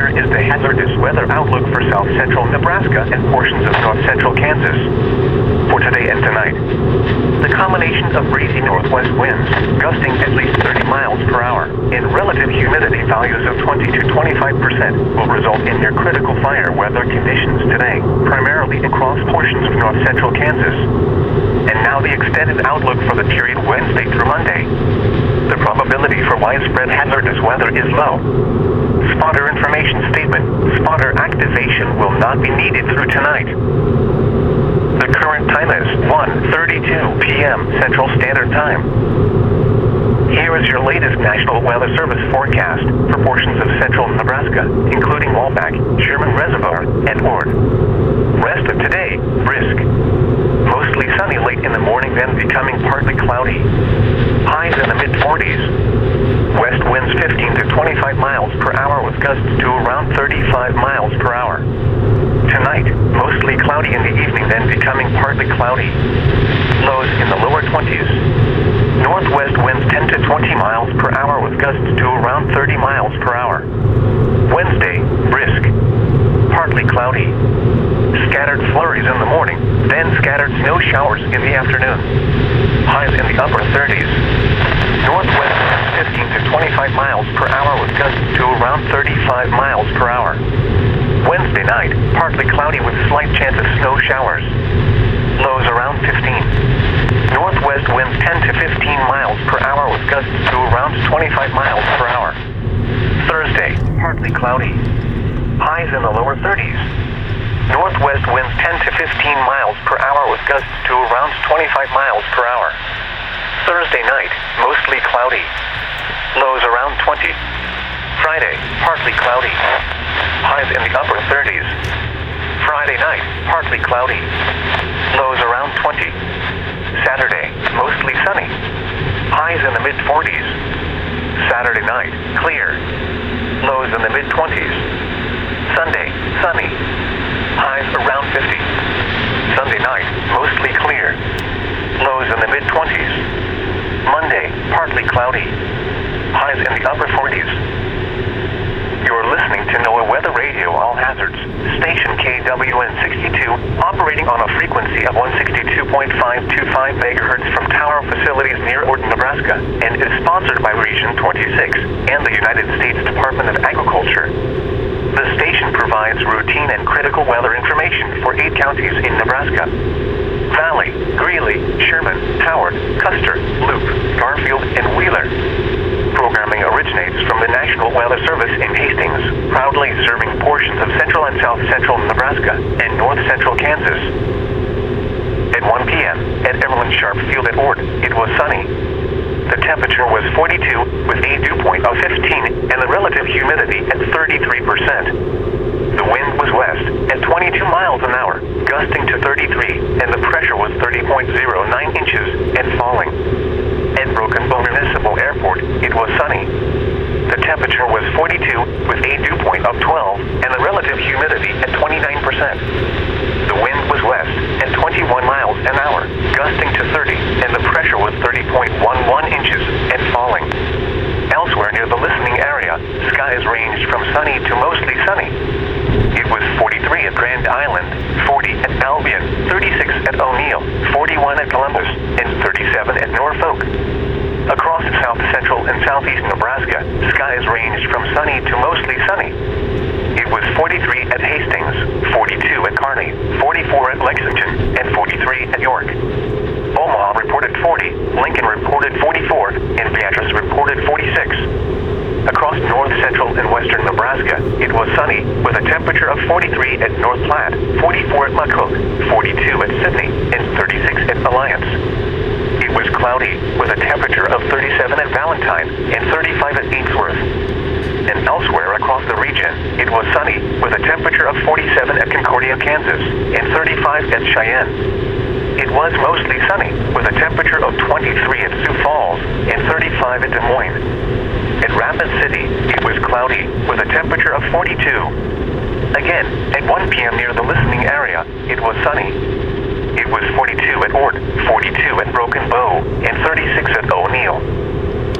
Here is the hazardous weather outlook for south-central Nebraska and portions of north-central Kansas. For today and tonight, the combination of breezy northwest winds, gusting at least 30 miles per hour, and relative humidity values of 20 to 25% will result in near critical fire weather conditions today, primarily across portions of north-central Kansas. And now the extended outlook for the period Wednesday through Monday. The probability for widespread hazardous weather is low. Spotter information statement. Spotter activation will not be needed through tonight. The current time is 1:32 p.m. Central Standard Time. Here is your latest National Weather Service forecast for portions of central Nebraska, including Walbach, Sherman Reservoir, and Ord. Rest of today, brisk. Mostly sunny late in the morning, then becoming partly cloudy. Highs in the mid-40s. West winds 15 to 25 miles per hour with gusts to around 35 miles per hour. Tonight, mostly cloudy in the evening, then becoming partly cloudy. Lows in the lower 20s. Northwest winds 10 to 20 miles per hour with gusts to around 30 miles per hour. Wednesday, brisk. Partly cloudy. Scattered flurries in the morning, then scattered snow showers in the afternoon. Highs in the upper 30s. Northwest winds 15 to 25 miles per hour with gusts to around 35 miles per hour. Wednesday night, partly cloudy with slight chance of snow showers. Lows around 15. Northwest winds 10 to 15 miles per hour with gusts to around 25 miles per hour. Thursday, partly cloudy. Highs in the lower 30s. Northwest winds 10 to 15 miles per hour with gusts to around 25 miles per hour. Thursday night, mostly cloudy. Lows around 20. Friday, partly cloudy. Highs in the upper 30s. Friday night, partly cloudy. Lows around 20. Saturday, mostly sunny. Highs in the mid-40s. Saturday night, clear. Lows in the mid-20s. Sunday, sunny. Highs around 50. Sunday night, mostly clear. Lows in the mid-20s. Monday, partly cloudy. Highs in the upper 40s. You're listening to NOAA Weather Radio All Hazards, station KWN 62, operating on a frequency of 162.525 MHz from tower facilities near Ord, Nebraska, and is sponsored by Region 26 and the United States Department of Agriculture. The station provides routine and critical weather information for 8 counties in Nebraska: Valley, Greeley, Sherman, Howard, Custer, Loup, Garfield, and Wheeler. Programming originates from the National Weather Service in Hastings, proudly serving portions of central and south-central Nebraska and north-central Kansas. At 1 p.m., at Everland Sharp Field at Ord, it was sunny. The temperature was 42 with a dew point of 15 and the relative humidity at 33%. The wind was west at 22 miles an hour, gusting to 33, and the pressure was 30.09 inches and falling. At Broken Bow Municipal Airport, it was sunny. The temperature was 42 with a dew point of 12 and the relative humidity at 29%. The wind was west at 21 miles an hour, gusting to 30, and the pressure was 30.11 inches and falling. Elsewhere near the listening area, skies ranged from sunny to mostly sunny. It was 43 at Grand Island, 40 at Albion, 36 at O'Neill, 41 at Columbus, and 37 at Norfolk. Across south-central and southeast Nebraska, skies ranged from sunny to mostly sunny. It was 43 at Hastings, 42 at Kearney, 44 at Lexington, and 43 at York. Omaha reported 40, Lincoln reported 44, and Beatrice reported 46. Across north, central, and western Nebraska, it was sunny with a temperature of 43 at North Platte, 44 at Lacook, 42 at Sidney, and 36 at Alliance. It was cloudy with a temperature of 37 at Valentine and 35 at Ainsworth. And elsewhere across the region, it was sunny with a temperature of 47 at Concordia, Kansas, and 35 at Cheyenne. It was mostly sunny with a temperature of 23 at Sioux Falls and 35 at Des Moines. At Rapid City, it was cloudy with a temperature of 42. Again, at 1 p.m. near the listening area, it was sunny. It was 42 at Ord, 42 at Broken Bow, and 36 at O'Neill.